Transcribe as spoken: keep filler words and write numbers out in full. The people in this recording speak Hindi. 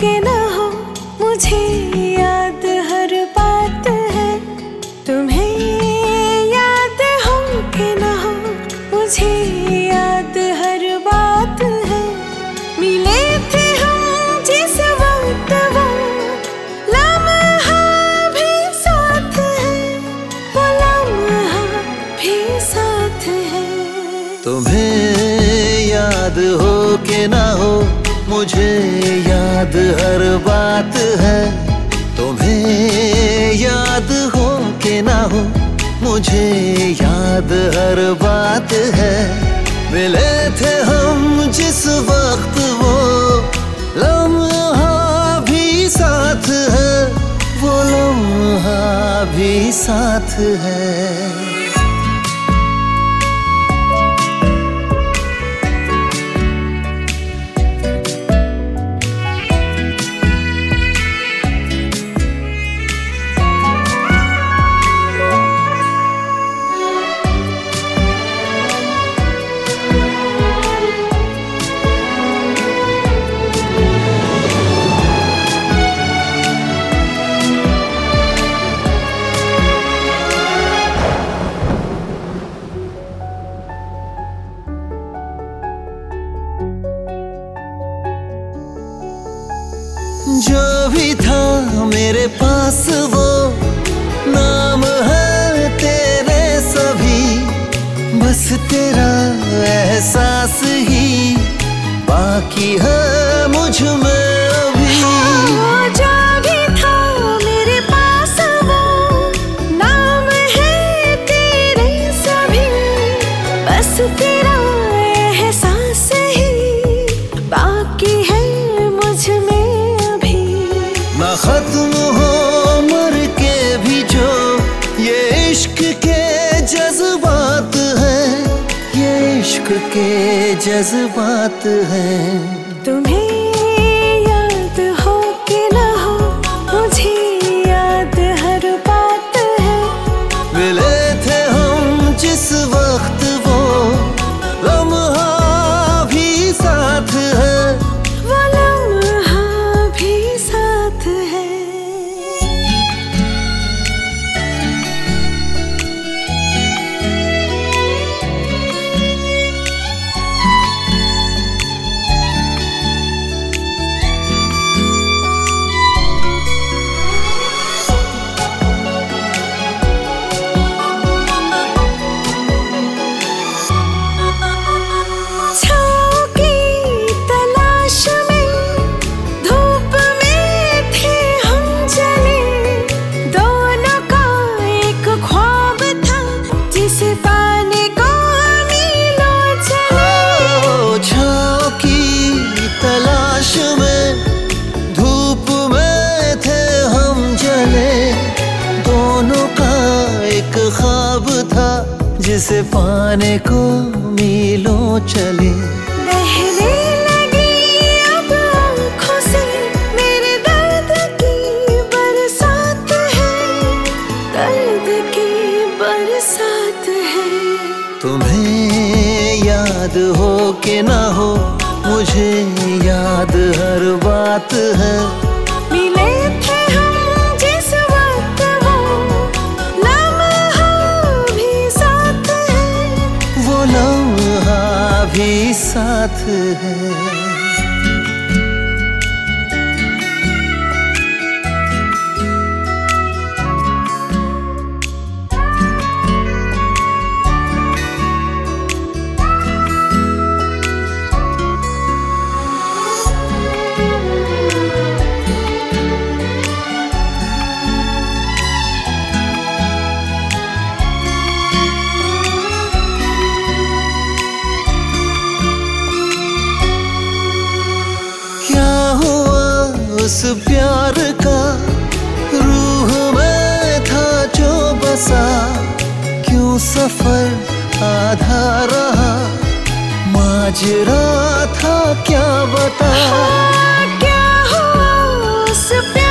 के ना हो, मुझे याद हर बात है। तुम्हें याद हो के ना हो, मुझे याद हर बात है। मिले थे हम जिस वक्त, वो लम्हा भी साथ है, वो लम्हा भी साथ है। तुम्हें याद हो के ना हो, मुझे याद हर बात है। तुम्हें याद हो के ना हो, मुझे याद हर बात है। मिले थे हम जिस वक्त, वो लम्हा भी साथ है, वो लम्हा भी साथ है। जो भी था मेरे पास, वो नाम है तेरे सभी। बस तेरा एहसास ही बाकी है मुझ में अभी। हाँ, जो भी था मेरे पास, वो नाम है तेरे सभी। बस तेरा एहसास ही बाकी है मुझ में। ना खत्म हो मर के भी जो ये इश्क के जज्बात हैं, ये इश्क के जज्बात हैं। तुम्हें याद हो के ना हो, मुझे याद हर बात है। मिले थे हम जिस वक्त, वो लम्हा भी साथ है, वो लम्हा भी साथ है। ख्वाब था जिसे पाने को मीलों चले। बहने लगी अब आँखों से मेरे दर्द की बरसात है, दर्द की बरसात है। तुम्हें याद हो के ना हो, मुझे याद हर बात है। मिले थे हम जिस वक्त, वो लम्हा भी साथ है, वो लम्हा भी साथ है। उस प्यार का रूह में था जो बसा, क्यों सफर आधा रहा, माजरा था क्या बता। हाँ, क्या हुआ उस